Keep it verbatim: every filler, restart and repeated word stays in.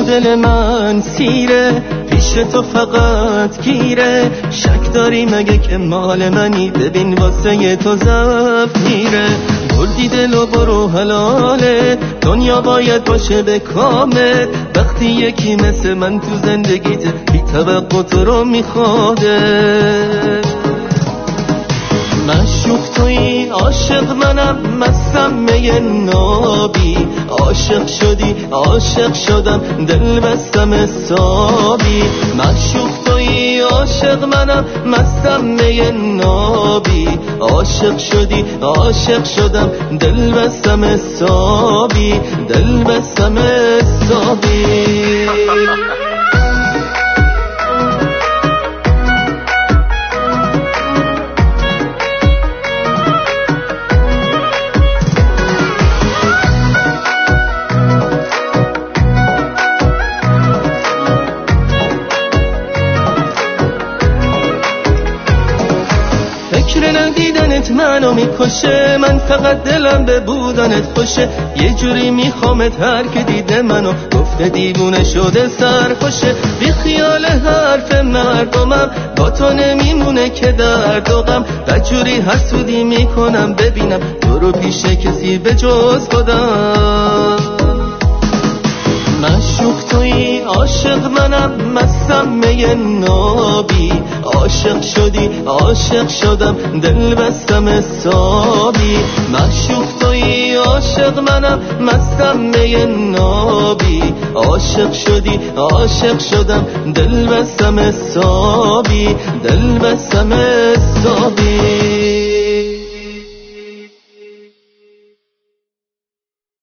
دل من سیره، پیش تو فقط گیره. شک داری مگه که مال منی؟ ببین واسه تو ضعف میره. بردی دل و برو حلاله، دنیا باید باشه به کامل. وقتی یکی مثل من تو زندگیت بی توقع تو رو میخواده. معشوق تویی عاشق منم، مستم می نابی. عاشق شدی عاشق شدم، دل بستم حسابی. معشوق تویی عاشق منم، مستم می نابی. عاشق شدی عاشق شدم، دل بستم حسابی. دل بستم حسابی. فکر ندیدنت منو میکشه، من فقط دلم به بودنت خوشه. یه جوری میخوامت، هر که دیده منو گفته دیوونه شده سرخوشه. بی خیال حرف مردمم، با تو نمیمونه که درد و غم. بدجوری حسودی میکنم ببینم تو رو پیش کسی به جز خودم. معشوق تویی عاشق منم، مستم می نابی. عاشق شدی عاشق شدم، دل بستم حسابی. معشوق تویی عاشق منم، مستم می نابی. عاشق شدی عاشق شدم، دل بستم حسابی. دل بستم حسابی.